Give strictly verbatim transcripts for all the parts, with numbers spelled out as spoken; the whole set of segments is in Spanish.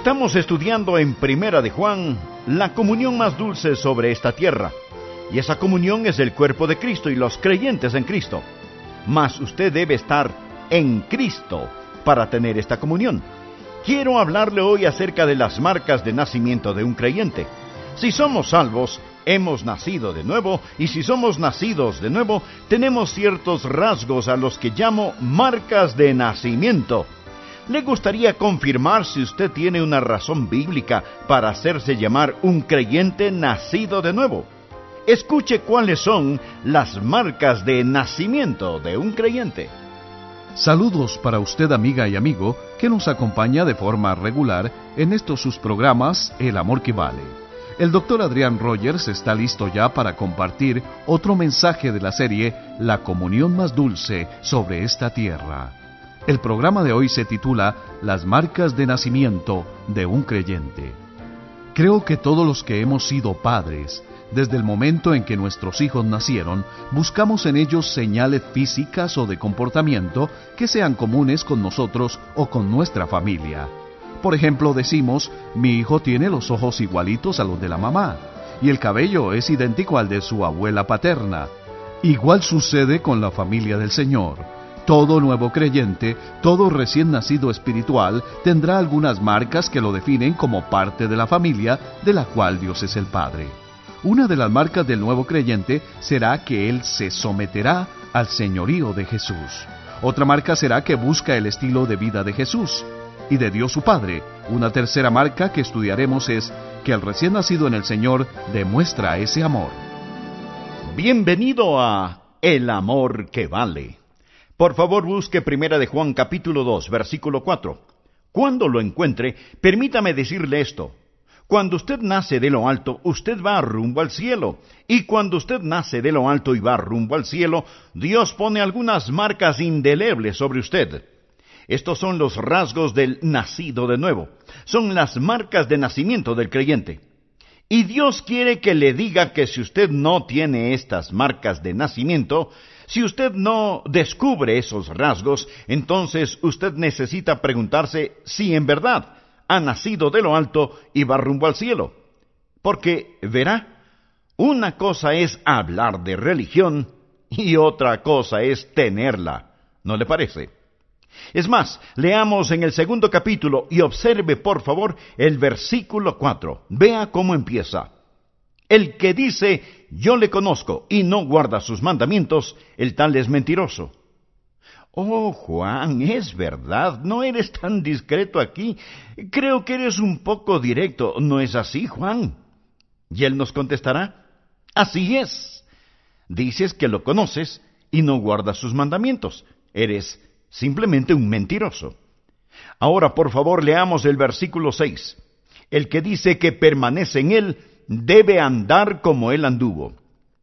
Estamos estudiando en Primera de Juan la comunión más dulce sobre esta tierra, y esa comunión es el cuerpo de Cristo y los creyentes en Cristo. Mas usted debe estar en Cristo para tener esta comunión. Quiero hablarle hoy acerca de las marcas de nacimiento de un creyente. Si somos salvos, hemos nacido de nuevo, y si somos nacidos de nuevo, tenemos ciertos rasgos a los que llamo marcas de nacimiento. ¿Le gustaría confirmar si usted tiene una razón bíblica para hacerse llamar un creyente nacido de nuevo? Escuche cuáles son las marcas de nacimiento de un creyente. Saludos para usted, amiga y amigo, que nos acompaña de forma regular en estos sus programas El Amor que Vale. El doctor Adrián Rogers está listo ya para compartir otro mensaje de la serie La comunión más dulce sobre esta tierra. El programa de hoy se titula Las marcas de nacimiento de un creyente. Creo que todos los que hemos sido padres, desde el momento en que nuestros hijos nacieron, buscamos en ellos señales físicas o de comportamiento que sean comunes con nosotros o con nuestra familia. Por ejemplo, decimos, mi hijo tiene los ojos igualitos a los de la mamá, y el cabello es idéntico al de su abuela paterna. Igual sucede con la familia del Señor. Todo nuevo creyente, todo recién nacido espiritual, tendrá algunas marcas que lo definen como parte de la familia de la cual Dios es el Padre. Una de las marcas del nuevo creyente será que él se someterá al señorío de Jesús. Otra marca será que busca el estilo de vida de Jesús y de Dios su Padre. Una tercera marca que estudiaremos es que el recién nacido en el Señor demuestra ese amor. Bienvenido a El Amor que Vale. Por favor, busque Primera de Juan capítulo dos, versículo cuatro. Cuando lo encuentre, permítame decirle esto. Cuando usted nace de lo alto, usted va rumbo al cielo. Y cuando usted nace de lo alto y va rumbo al cielo, Dios pone algunas marcas indelebles sobre usted. Estos son los rasgos del nacido de nuevo. Son las marcas de nacimiento del creyente. Y Dios quiere que le diga que si usted no tiene estas marcas de nacimiento, si usted no descubre esos rasgos, entonces usted necesita preguntarse si en verdad ha nacido de lo alto y va rumbo al cielo. Porque, verá, una cosa es hablar de religión y otra cosa es tenerla. ¿No le parece? Es más, leamos en el segundo capítulo y observe por favor el versículo cuatro. Vea cómo empieza. El que dice, yo le conozco, y no guarda sus mandamientos, el tal es mentiroso. Oh, Juan, es verdad, no eres tan discreto aquí. Creo que eres un poco directo, ¿no es así, Juan? Y él nos contestará, así es. Dices que lo conoces y no guardas sus mandamientos. Eres simplemente un mentiroso. Ahora, por favor, leamos el versículo seis. El que dice que permanece en él, debe andar como él anduvo.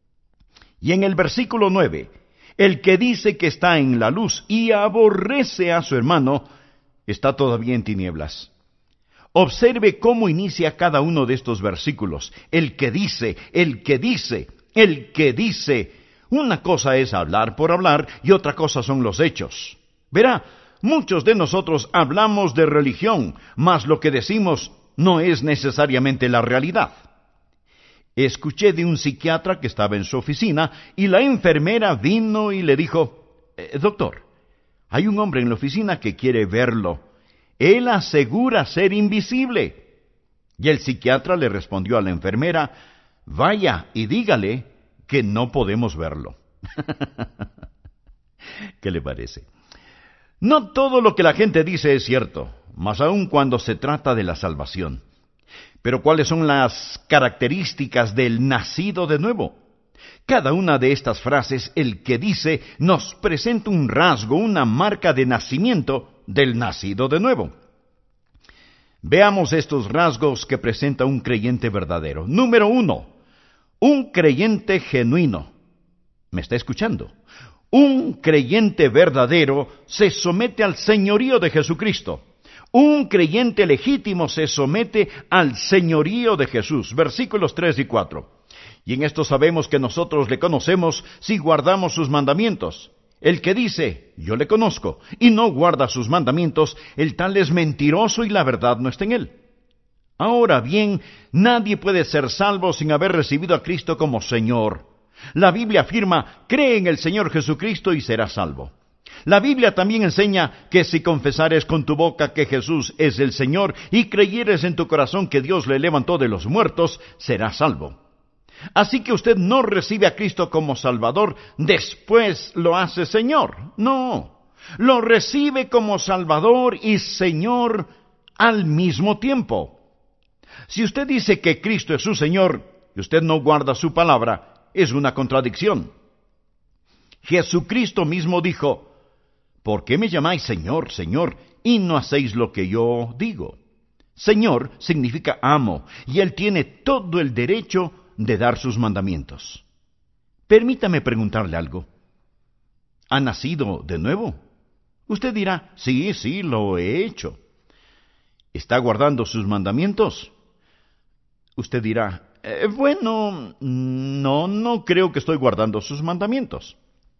Y en el versículo nueve, el que dice que está en la luz y aborrece a su hermano, está todavía en tinieblas. Observe cómo inicia cada uno de estos versículos. El que dice, el que dice, el que dice. Una cosa es hablar por hablar y otra cosa son los hechos. Verá, muchos de nosotros hablamos de religión, mas lo que decimos no es necesariamente la realidad. Escuché de un psiquiatra que estaba en su oficina y la enfermera vino y le dijo, eh, doctor, hay un hombre en la oficina que quiere verlo. Él asegura ser invisible. Y el psiquiatra le respondió a la enfermera, vaya y dígale que no podemos verlo. ¿Qué le parece? No todo lo que la gente dice es cierto, más aún cuando se trata de la salvación. Pero ¿cuáles son las características del nacido de nuevo? Cada una de estas frases, el que dice, nos presenta un rasgo, una marca de nacimiento del nacido de nuevo. Veamos estos rasgos que presenta un creyente verdadero. Número uno, un creyente genuino. ¿Me está escuchando? Un creyente verdadero se somete al señorío de Jesucristo. Un creyente legítimo se somete al señorío de Jesús. Versículos tres y cuatro. Y en esto sabemos que nosotros le conocemos si guardamos sus mandamientos. El que dice, yo le conozco, y no guarda sus mandamientos, el tal es mentiroso y la verdad no está en él. Ahora bien, nadie puede ser salvo sin haber recibido a Cristo como Señor. La Biblia afirma, cree en el Señor Jesucristo y serás salvo. La Biblia también enseña que si confesares con tu boca que Jesús es el Señor y creyeres en tu corazón que Dios le levantó de los muertos, serás salvo. Así que usted no recibe a Cristo como Salvador, después lo hace Señor. No, lo recibe como Salvador y Señor al mismo tiempo. Si usted dice que Cristo es su Señor y usted no guarda su palabra, es una contradicción. Jesucristo mismo dijo, ¿por qué me llamáis Señor, Señor, y no hacéis lo que yo digo? Señor significa amo, y Él tiene todo el derecho de dar sus mandamientos. Permítame preguntarle algo. ¿Ha nacido de nuevo? Usted dirá, sí, sí, lo he hecho. ¿Está guardando sus mandamientos? Usted dirá, eh, bueno, no, no creo que estoy guardando sus mandamientos.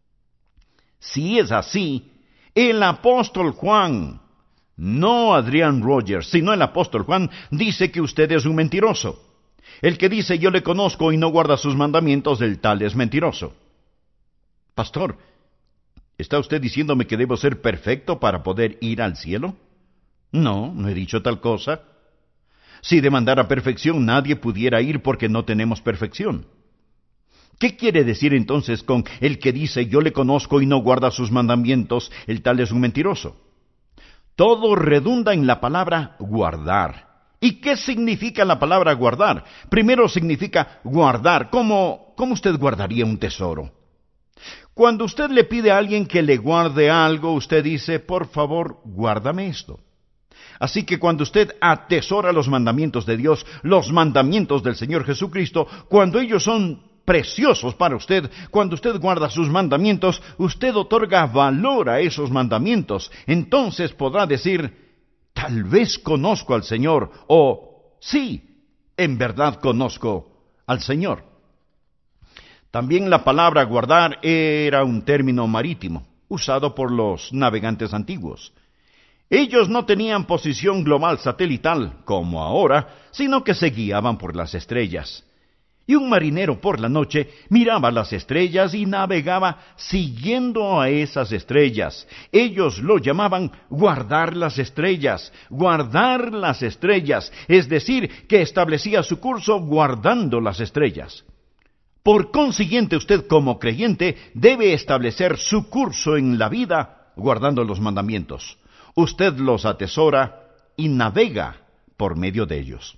Si es así, el apóstol Juan, no Adrián Rogers, sino el apóstol Juan, dice que usted es un mentiroso. El que dice yo le conozco y no guarda sus mandamientos, el tal es mentiroso. Pastor, ¿está usted diciéndome que debo ser perfecto para poder ir al cielo? No, no he dicho tal cosa. Si demandara perfección, nadie pudiera ir porque no tenemos perfección. ¿Qué quiere decir entonces con el que dice yo le conozco y no guarda sus mandamientos, el tal es un mentiroso? Todo redunda en la palabra guardar. ¿Y qué significa la palabra guardar? Primero significa guardar. ¿Cómo, cómo usted guardaría un tesoro? Cuando usted le pide a alguien que le guarde algo, usted dice, por favor, guárdame esto. Así que cuando usted atesora los mandamientos de Dios, los mandamientos del Señor Jesucristo, cuando ellos son preciosos para usted, cuando usted guarda sus mandamientos, usted otorga valor a esos mandamientos. Entonces podrá decir, tal vez conozco al Señor, o sí, en verdad conozco al Señor. También la palabra guardar era un término marítimo, usado por los navegantes antiguos. Ellos no tenían posición global satelital, como ahora, sino que se guiaban por las estrellas. Y un marinero por la noche miraba las estrellas y navegaba siguiendo a esas estrellas. Ellos lo llamaban guardar las estrellas, guardar las estrellas, es decir, que establecía su curso guardando las estrellas. Por consiguiente, usted como creyente debe establecer su curso en la vida guardando los mandamientos. Usted los atesora y navega por medio de ellos.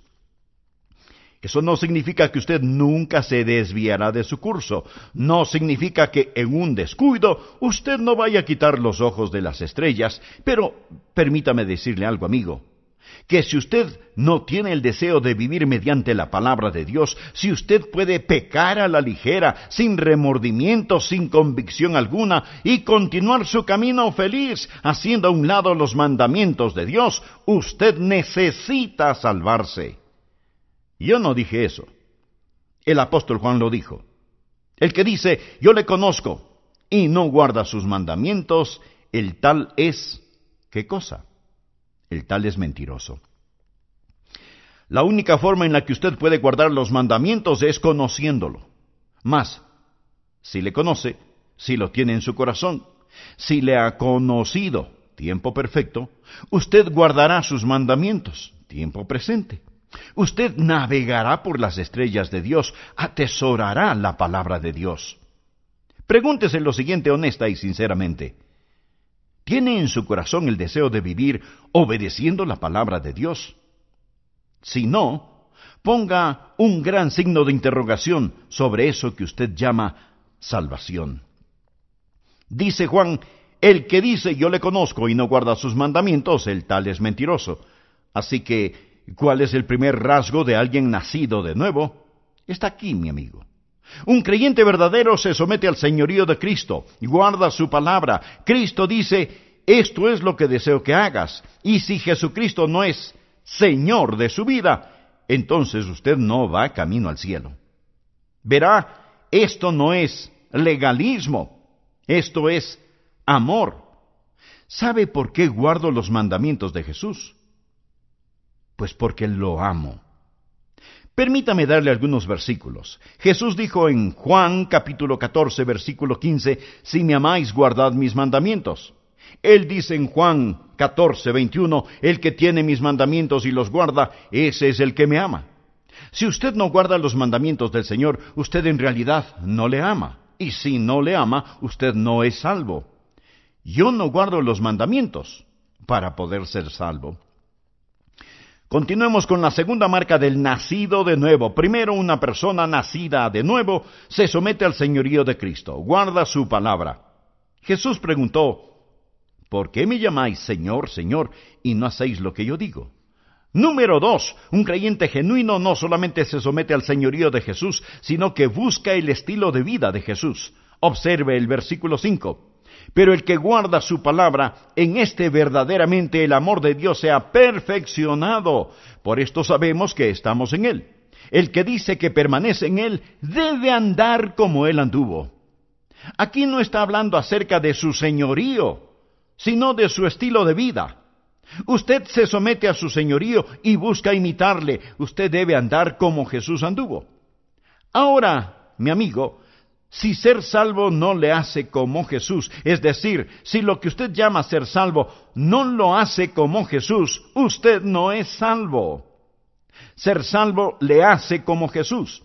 Eso no significa que usted nunca se desviará de su curso. No significa que en un descuido usted no vaya a quitar los ojos de las estrellas. Pero permítame decirle algo, amigo, que si usted no tiene el deseo de vivir mediante la palabra de Dios, si usted puede pecar a la ligera, sin remordimiento, sin convicción alguna, y continuar su camino feliz, haciendo a un lado los mandamientos de Dios, usted necesita salvarse. Yo no dije eso. El apóstol Juan lo dijo. El que dice, yo le conozco, y no guarda sus mandamientos, el tal es, ¿qué cosa? El tal es mentiroso. La única forma en la que usted puede guardar los mandamientos es conociéndolo. Mas, si le conoce, si lo tiene en su corazón, si le ha conocido, tiempo perfecto, usted guardará sus mandamientos, tiempo presente. Usted navegará por las estrellas de Dios, atesorará la palabra de Dios. Pregúntese lo siguiente honesta y sinceramente. ¿Tiene en su corazón el deseo de vivir obedeciendo la palabra de Dios? Si no, ponga un gran signo de interrogación sobre eso que usted llama salvación. Dice Juan, el que dice yo le conozco y no guarda sus mandamientos, el tal es mentiroso. Así que, ¿cuál es el primer rasgo de alguien nacido de nuevo? Está aquí, mi amigo. Un creyente verdadero se somete al señorío de Cristo, guarda su palabra. Cristo dice, esto es lo que deseo que hagas. Y si Jesucristo no es Señor de su vida, entonces usted no va camino al cielo. Verá, esto no es legalismo, esto es amor. ¿Sabe por qué guardo los mandamientos de Jesús? Pues porque lo amo. Permítame darle algunos versículos. Jesús dijo en Juan capítulo catorce, versículo quince, si me amáis, guardad mis mandamientos. Él dice en Juan catorce, veintiuno, el que tiene mis mandamientos y los guarda, ese es el que me ama. Si usted no guarda los mandamientos del Señor, usted en realidad no le ama. Y si no le ama, usted no es salvo. Yo no guardo los mandamientos para poder ser salvo. Continuemos con la segunda marca del nacido de nuevo. Primero, una persona nacida de nuevo se somete al señorío de Cristo, guarda su palabra. Jesús preguntó, ¿por qué me llamáis Señor, Señor, y no hacéis lo que yo digo? Número dos, un creyente genuino no solamente se somete al señorío de Jesús, sino que busca el estilo de vida de Jesús. Observe el versículo cinco. Pero el que guarda su palabra, en este verdaderamente el amor de Dios se ha perfeccionado. Por esto sabemos que estamos en Él. El que dice que permanece en Él, debe andar como Él anduvo. Aquí no está hablando acerca de su señorío, sino de su estilo de vida. Usted se somete a su señorío y busca imitarle. Usted debe andar como Jesús anduvo. Ahora, mi amigo, si ser salvo no le hace como Jesús, es decir, si lo que usted llama ser salvo no lo hace como Jesús, usted no es salvo. Ser salvo le hace como Jesús.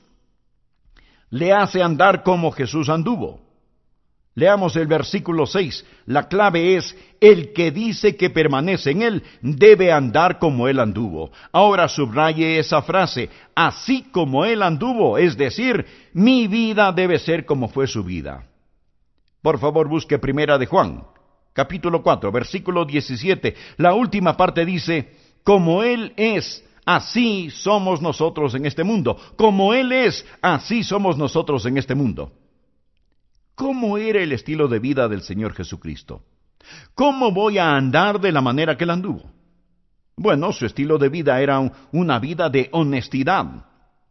Le hace andar como Jesús anduvo. Leamos el versículo seis. La clave es, el que dice que permanece en Él, debe andar como Él anduvo. Ahora subraye esa frase, así como Él anduvo, es decir, mi vida debe ser como fue su vida. Por favor, busque Primera de Juan, capítulo cuatro, versículo diecisiete. La última parte dice, como Él es, así somos nosotros en este mundo. Como Él es, así somos nosotros en este mundo. ¿Cómo era el estilo de vida del Señor Jesucristo? ¿Cómo voy a andar de la manera que Él anduvo? Bueno, su estilo de vida era un, una vida de honestidad.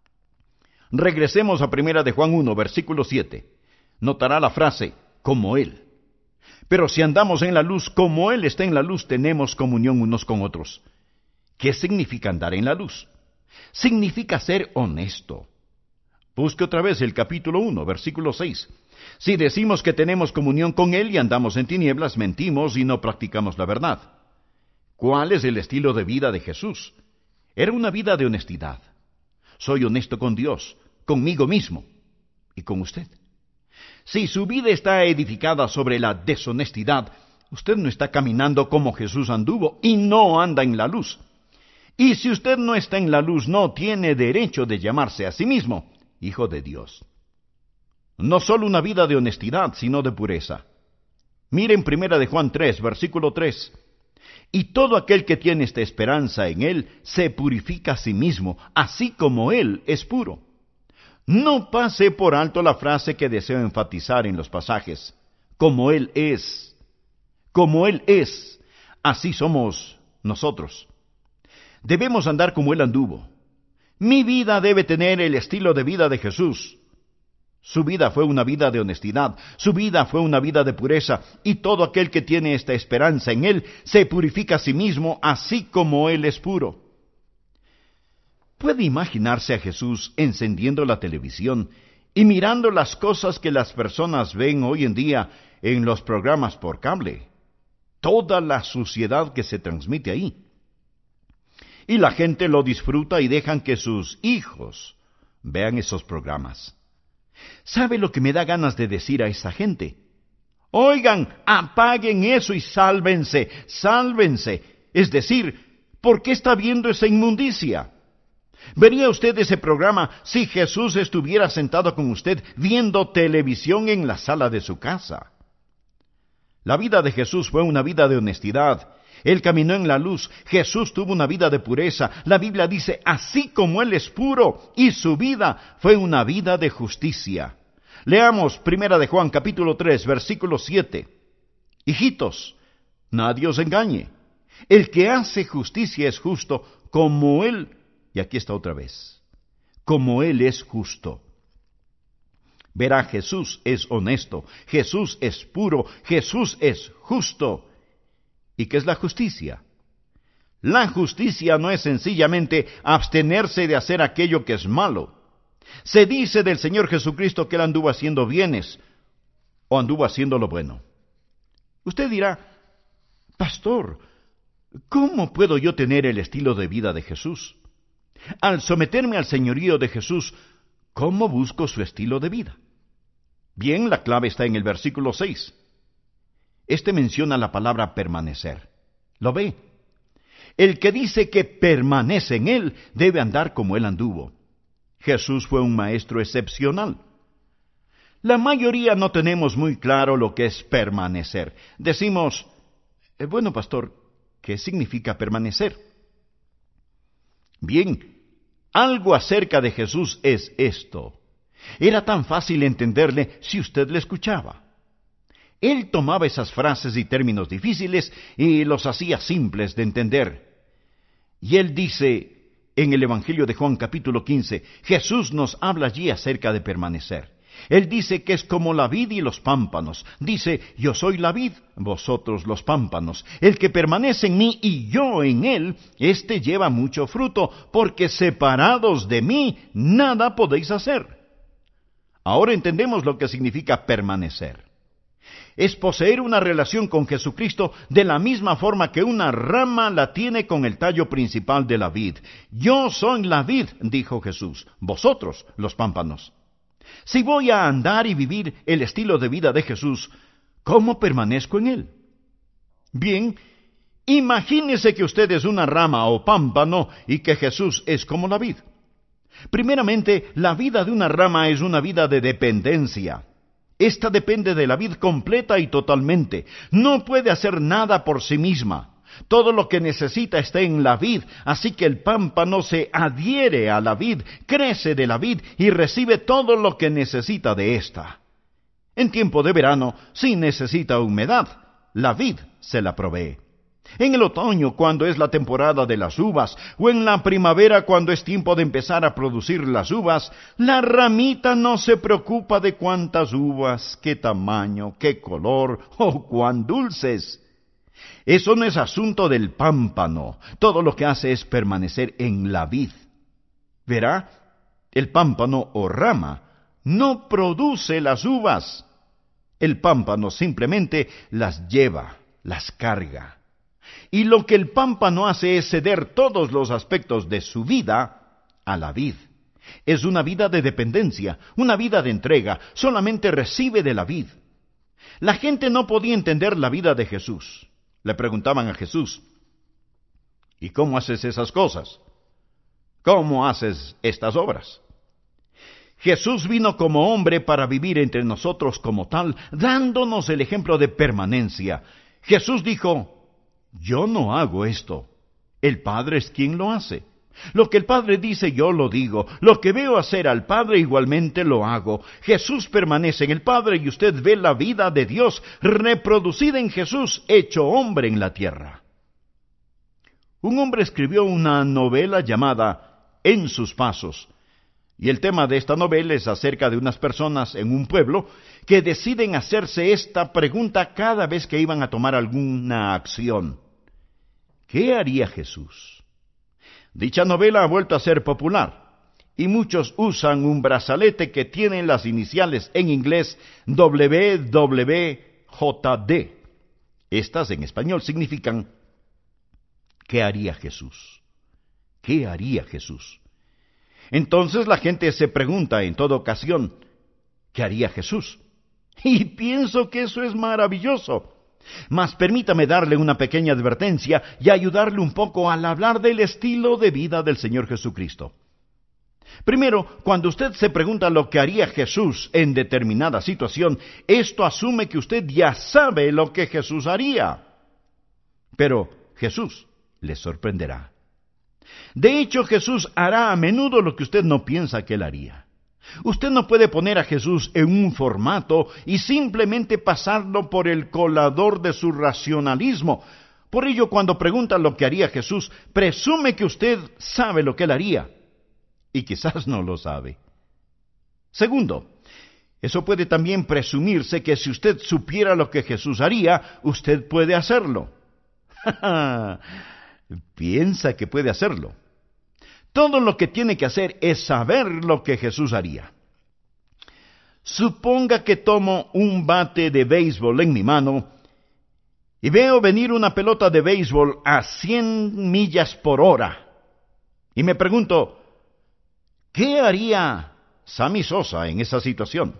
Regresemos a Primera de Juan uno, versículo siete. Notará la frase, como Él. Pero si andamos en la luz, como Él está en la luz, tenemos comunión unos con otros. ¿Qué significa andar en la luz? Significa ser honesto. Busque otra vez el capítulo uno, versículo seis. Si decimos que tenemos comunión con Él y andamos en tinieblas, mentimos y no practicamos la verdad. ¿Cuál es el estilo de vida de Jesús? Era una vida de honestidad. Soy honesto con Dios, conmigo mismo y con usted. Si su vida está edificada sobre la deshonestidad, usted no está caminando como Jesús anduvo y no anda en la luz. Y si usted no está en la luz, no tiene derecho de llamarse a sí mismo hijo de Dios. No solo una vida de honestidad, sino de pureza. Miren Primera de Juan tres, versículo tres. Y todo aquel que tiene esta esperanza en Él, se purifica a sí mismo, así como Él es puro. No pase por alto la frase que deseo enfatizar en los pasajes. Como Él es. Como Él es, así somos nosotros. Debemos andar como Él anduvo. Mi vida debe tener el estilo de vida de Jesús. Su vida fue una vida de honestidad, su vida fue una vida de pureza, y todo aquel que tiene esta esperanza en Él se purifica a sí mismo, así como Él es puro. ¿Puede imaginarse a Jesús encendiendo la televisión y mirando las cosas que las personas ven hoy en día en los programas por cable? Toda la suciedad que se transmite ahí. Y la gente lo disfruta y dejan que sus hijos vean esos programas. ¿Sabe lo que me da ganas de decir a esa gente? Oigan, apaguen eso y sálvense, sálvense. Es decir, ¿por qué está viendo esa inmundicia? ¿Vería usted ese programa si Jesús estuviera sentado con usted viendo televisión en la sala de su casa? La vida de Jesús fue una vida de honestidad. Él caminó en la luz. Jesús tuvo una vida de pureza. La Biblia dice, así como Él es puro, y su vida fue una vida de justicia. Leamos Primera de Juan, capítulo tres, versículo siete. Hijitos, nadie os engañe. El que hace justicia es justo, como Él, y aquí está otra vez, como Él es justo. Verá, Jesús es honesto, Jesús es puro, Jesús es justo. ¿Y qué es la justicia? La justicia no es sencillamente abstenerse de hacer aquello que es malo. Se dice del Señor Jesucristo que Él anduvo haciendo bienes, o anduvo haciendo lo bueno. Usted dirá, pastor, ¿cómo puedo yo tener el estilo de vida de Jesús? Al someterme al señorío de Jesús, ¿cómo busco su estilo de vida? Bien, la clave está en el versículo seis. Este menciona la palabra permanecer. ¿Lo ve? El que dice que permanece en Él debe andar como Él anduvo. Jesús fue un maestro excepcional. La mayoría no tenemos muy claro lo que es permanecer. Decimos, eh, bueno, pastor, ¿qué significa permanecer? Bien, algo acerca de Jesús es esto. Era tan fácil entenderle si usted le escuchaba. Él tomaba esas frases y términos difíciles y los hacía simples de entender. Y él dice en el Evangelio de Juan capítulo quince, Jesús nos habla allí acerca de permanecer. Él dice que es como la vid y los pámpanos. Dice, yo soy la vid, vosotros los pámpanos. El que permanece en mí y yo en él, éste lleva mucho fruto, porque separados de mí nada podéis hacer. Ahora entendemos lo que significa permanecer. Es poseer una relación con Jesucristo de la misma forma que una rama la tiene con el tallo principal de la vid. Yo soy la vid, dijo Jesús, vosotros los pámpanos. Si voy a andar y vivir el estilo de vida de Jesús, ¿cómo permanezco en él? Bien, imagínese que usted es una rama o pámpano y que Jesús es como la vid. Primeramente, la vida de una rama es una vida de dependencia. Esta depende de la vid completa y totalmente. No puede hacer nada por sí misma. Todo lo que necesita está en la vid, así que el pámpano se adhiere a la vid, crece de la vid y recibe todo lo que necesita de ésta. En tiempo de verano, si necesita humedad, la vid se la provee. En el otoño, cuando es la temporada de las uvas, o en la primavera, cuando es tiempo de empezar a producir las uvas, la ramita no se preocupa de cuántas uvas, qué tamaño, qué color o cuán dulces. Eso no es asunto del pámpano. Todo lo que hace es permanecer en la vid. Verá, el pámpano o rama no produce las uvas. El pámpano simplemente las lleva, las carga. Y lo que el pámpano hace es ceder todos los aspectos de su vida a la vid. Es una vida de dependencia, una vida de entrega, solamente recibe de la vid. La gente no podía entender la vida de Jesús. Le preguntaban a Jesús, ¿y cómo haces esas cosas? ¿Cómo haces estas obras? Jesús vino como hombre para vivir entre nosotros como tal, dándonos el ejemplo de permanencia. Jesús dijo, yo no hago esto, el Padre es quien lo hace. Lo que el Padre dice yo lo digo, lo que veo hacer al Padre igualmente lo hago. Jesús permanece en el Padre y usted ve la vida de Dios reproducida en Jesús, hecho hombre en la tierra. Un hombre escribió una novela llamada En sus pasos, y el tema de esta novela es acerca de unas personas en un pueblo que deciden hacerse esta pregunta cada vez que iban a tomar alguna acción. ¿Qué haría Jesús? Dicha novela ha vuelto a ser popular, y muchos usan un brazalete que tiene las iniciales en inglés W W J D. Estas en español significan ¿qué haría Jesús? ¿Qué haría Jesús? Entonces la gente se pregunta en toda ocasión, ¿qué haría Jesús? Y pienso que eso es maravilloso. Mas permítame darle una pequeña advertencia y ayudarle un poco al hablar del estilo de vida del Señor Jesucristo. Primero, cuando usted se pregunta lo que haría Jesús en determinada situación, esto asume que usted ya sabe lo que Jesús haría. Pero Jesús le sorprenderá. De hecho, Jesús hará a menudo lo que usted no piensa que él haría. Usted no puede poner a Jesús en un formato y simplemente pasarlo por el colador de su racionalismo. Por ello, cuando pregunta lo que haría Jesús, presume que usted sabe lo que él haría. Y quizás no lo sabe. Segundo, eso puede también presumirse que si usted supiera lo que Jesús haría, usted puede hacerlo. Piensa que puede hacerlo. Todo lo que tiene que hacer es saber lo que Jesús haría. Suponga que tomo un bate de béisbol en mi mano y veo venir una pelota de béisbol a cien millas por hora. Y me pregunto, ¿qué haría Sammy Sosa en esa situación?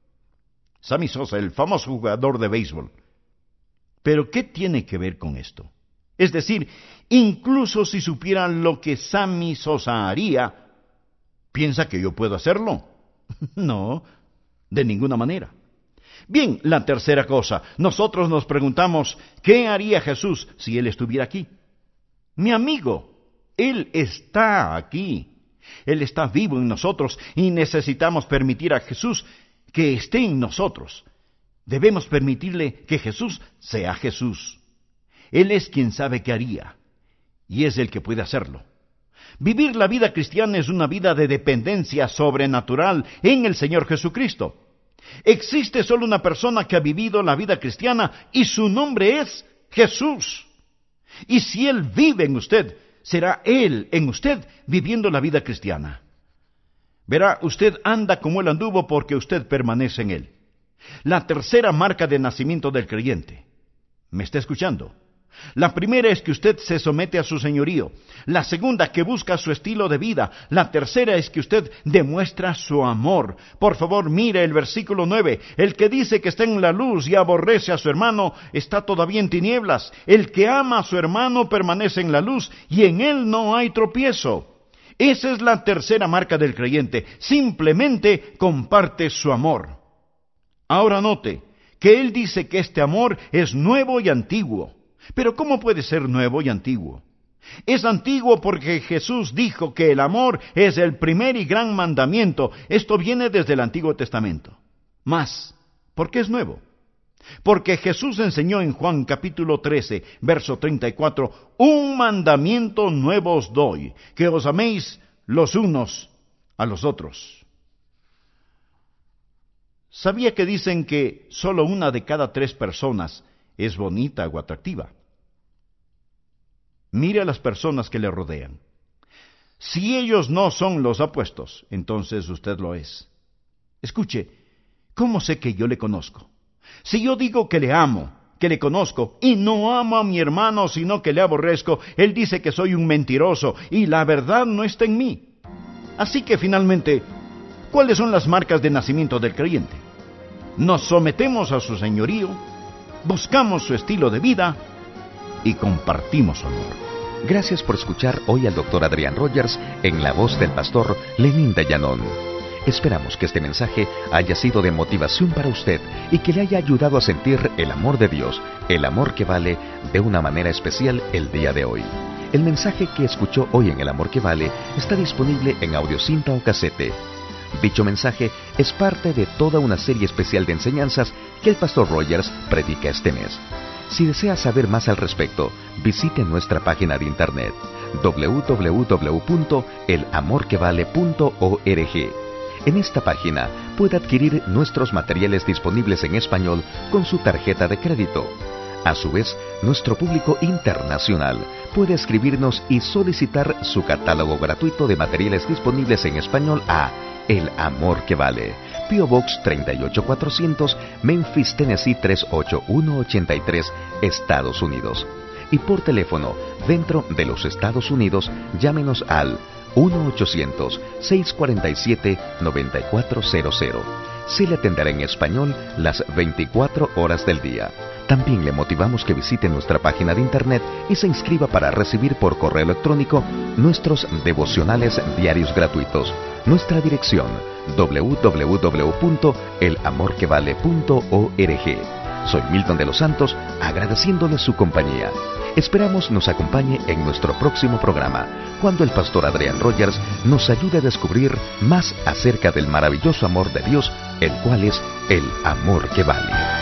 Sammy Sosa, el famoso jugador de béisbol. ¿Pero qué tiene que ver con esto? Es decir, incluso si supiera lo que Sammy Sosa haría, ¿piensa que yo puedo hacerlo? No, de ninguna manera. Bien, la tercera cosa, nosotros nos preguntamos, ¿qué haría Jesús si Él estuviera aquí? Mi amigo, Él está aquí. Él está vivo en nosotros y necesitamos permitir a Jesús que esté en nosotros. Debemos permitirle que Jesús sea Jesús. Él es quien sabe qué haría, y es el que puede hacerlo. Vivir la vida cristiana es una vida de dependencia sobrenatural en el Señor Jesucristo. Existe solo una persona que ha vivido la vida cristiana, y su nombre es Jesús. Y si Él vive en usted, será Él en usted viviendo la vida cristiana. Verá, usted anda como Él anduvo porque usted permanece en Él. La tercera marca de nacimiento del creyente. ¿Me está escuchando? La primera es que usted se somete a su señorío. La segunda, que busca su estilo de vida. La tercera es que usted demuestra su amor. Por favor, mire el versículo nueve. El que dice que está en la luz y aborrece a su hermano, está todavía en tinieblas. El que ama a su hermano permanece en la luz, y en él no hay tropiezo. Esa es la tercera marca del creyente. Simplemente comparte su amor. Ahora note que él dice que este amor es nuevo y antiguo. Pero ¿cómo puede ser nuevo y antiguo? Es antiguo porque Jesús dijo que el amor es el primer y gran mandamiento. Esto viene desde el Antiguo Testamento. Mas, ¿por qué es nuevo? Porque Jesús enseñó en Juan capítulo trece, verso treinta y cuatro, un mandamiento nuevo os doy, que os améis los unos a los otros. ¿Sabía que dicen que solo una de cada tres personas es bonita o atractiva? Mire a las personas que le rodean. Si ellos no son los apuestos, entonces usted lo es. Escuche, ¿cómo sé que yo le conozco? Si yo digo que le amo, que le conozco, y no amo a mi hermano, sino que le aborrezco, él dice que soy un mentiroso, y la verdad no está en mí. Así que finalmente, ¿cuáles son las marcas de nacimiento del creyente? Nos sometemos a su señorío, buscamos su estilo de vida y compartimos su amor. Gracias por escuchar hoy al doctor Adrián Rogers en la voz del pastor Lenín de Llanón. Esperamos que este mensaje haya sido de motivación para usted y que le haya ayudado a sentir el amor de Dios, el amor que vale, de una manera especial el día de hoy. El mensaje que escuchó hoy en El Amor que Vale está disponible en audiocinta o casete. Dicho mensaje es parte de toda una serie especial de enseñanzas que el pastor Rogers predica este mes. Si desea saber más al respecto, visite nuestra página de internet doble u doble u doble u punto el amor que vale punto org. En esta página puede adquirir nuestros materiales disponibles en español con su tarjeta de crédito. A su vez, nuestro público internacional puede escribirnos y solicitar su catálogo gratuito de materiales disponibles en español a El Amor que Vale, P O Box treinta y ocho cuatrocientos, Memphis, Tennessee tres ocho uno ocho tres, Estados Unidos. Y por teléfono, dentro de los Estados Unidos, llámenos al uno ochocientos, seiscientos cuarenta y siete, noventa y cuatro cero cero. Se le atenderá en español las veinticuatro horas del día. También le motivamos que visite nuestra página de internet y se inscriba para recibir por correo electrónico nuestros devocionales diarios gratuitos. Nuestra dirección doble u doble u doble u punto el amor que vale punto org. Soy Milton de los Santos, agradeciéndole su compañía. Esperamos nos acompañe en nuestro próximo programa, cuando el pastor Adrián Rogers nos ayude a descubrir más acerca del maravilloso amor de Dios, el cual es el amor que vale.